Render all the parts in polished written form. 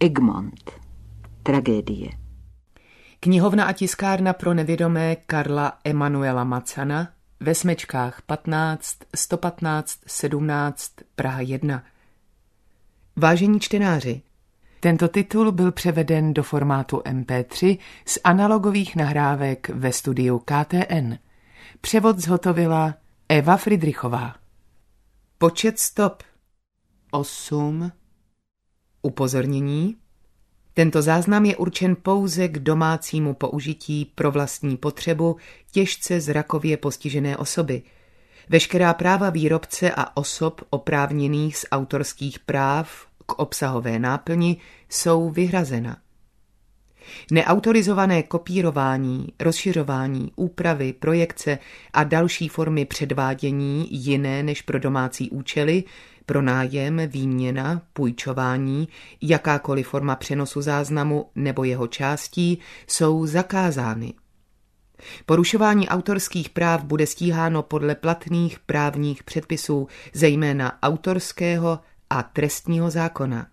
Egmont. Tragédie. Knihovna a tiskárna pro nevědomé Karla Emanuela Macana ve Smečkách 15 115 17 Praha 1. Vážení čtenáři, tento titul byl převeden do formátu MP3 z analogových nahrávek ve studiu KTN. Převod zhotovila Eva Fridrichová. Počet stop 8. Upozornění. Tento záznam je určen pouze k domácímu použití pro vlastní potřebu těžce zrakově postižené osoby. Veškerá práva výrobce a osob oprávněných z autorských práv k obsahové náplni jsou vyhrazena. Neautorizované kopírování, rozšiřování, úpravy, projekce a další formy předvádění jiné než pro domácí účely, pronájem, výměna, půjčování, jakákoliv forma přenosu záznamu nebo jeho částí jsou zakázány. Porušování autorských práv bude stíháno podle platných právních předpisů, zejména autorského a trestního zákona.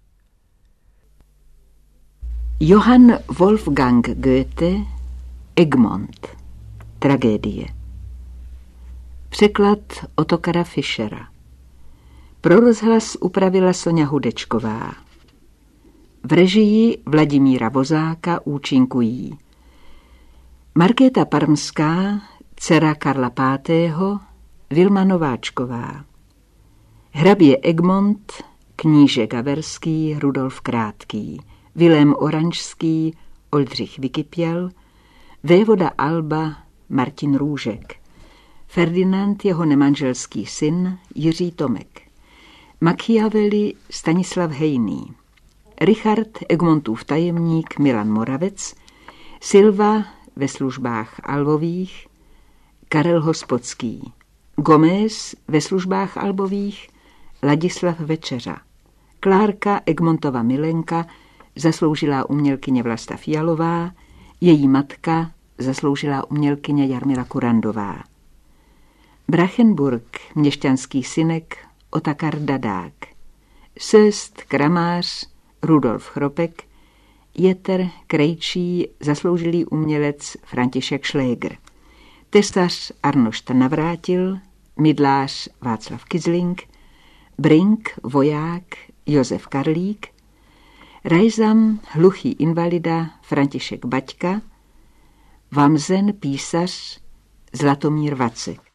Johann Wolfgang Goethe, Egmont. Tragédie. Překlad Ottokara Fischera. Pro rozhlas upravila Soňa Hudečková. V režii Vladimíra Vozáka účinkují Markéta Parmská, dcera Karla V., Vilma Nováčková, hrabě Egmont, kníže Gaverský, Rudolf Krátký, Vilém Oranžský, Oldřich Vykypěl, vévoda Alba, Martin Růžek, Ferdinand, jeho nemanželský syn, Jiří Tomek, Machiavelli, Stanislav Hejný, Richard, Egmontův tajemník, Milan Moravec, Silva ve službách Albových, Karel Hospodský, Gomez ve službách Albových, Ladislav Večeřa, Klárka, Egmontova milenka, zasloužilá umělkyně Vlasta Fialová, její matka, zasloužilá umělkyně Jarmila Kurandová. Brachenburg, měšťanský synek, Otakar Dadák, Söst, kramář, Rudolf Chropek, Jeter, krejčí, zasloužilý umělec František Šlégr, tesař Arnošt Navrátil, mydlář Václav Kizling, Brink, voják Josef Karlík, Rajzam, hluchý invalida František Baťka, Vamzen, písař Zlatomír Vacek.